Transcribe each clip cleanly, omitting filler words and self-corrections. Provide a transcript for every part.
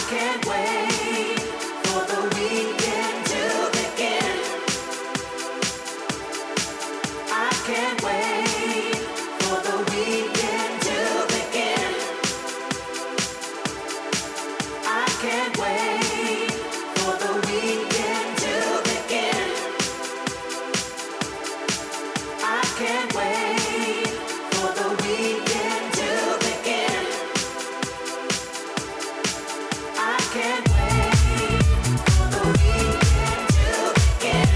can't wait for the weekend to begin. I can't wait for the weekend to begin. I can't wait for the weekend to begin. I can't wait for the weekend to begin. I can't wait for the weekend to begin.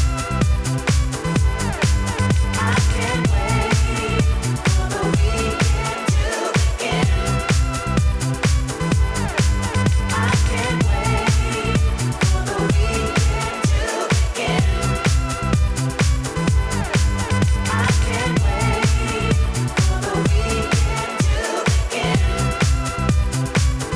I can't wait for the weekend to begin. I can't wait for the weekend to begin. I can't wait for the weekend to begin.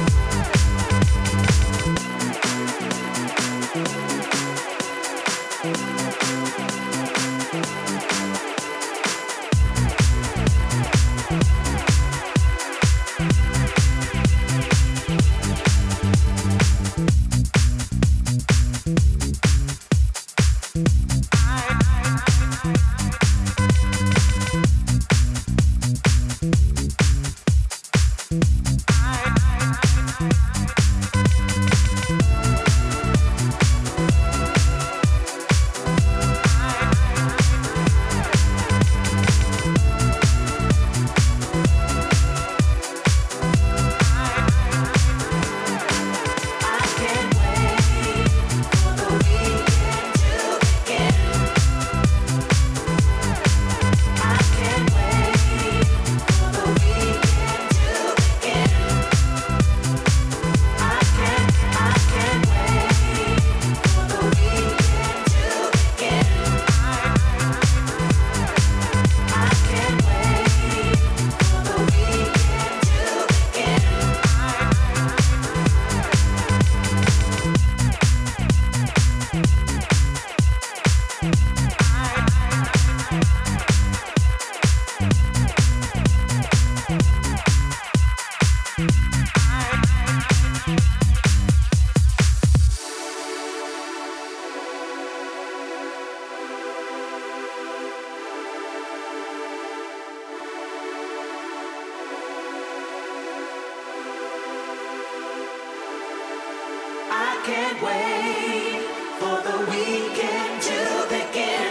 I can't wait for the weekend to begin.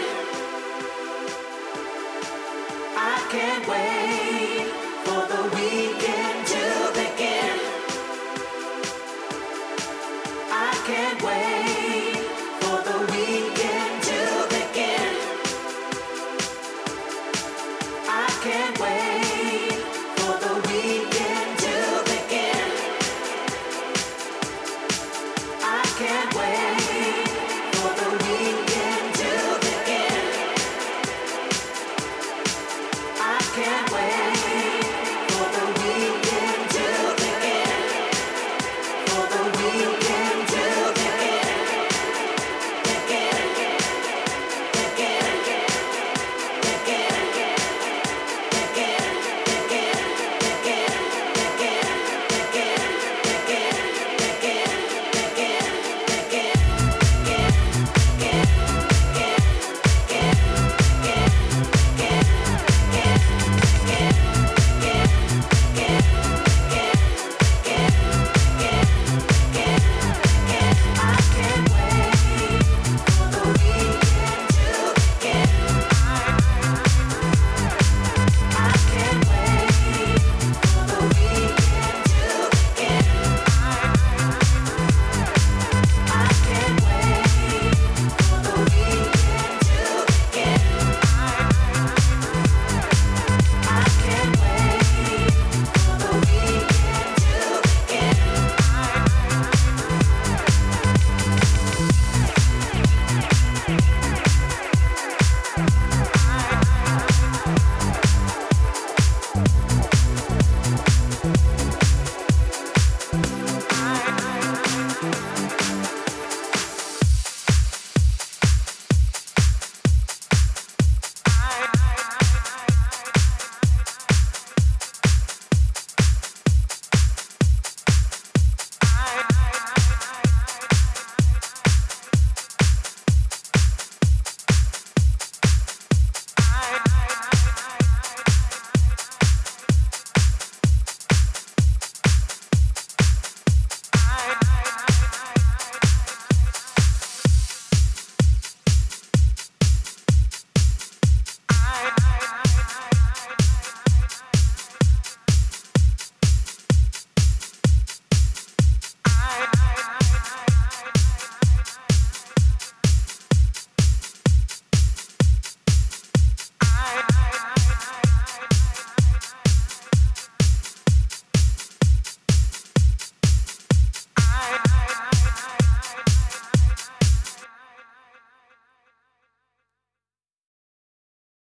I can't wait for the weekend to begin. I can't wait.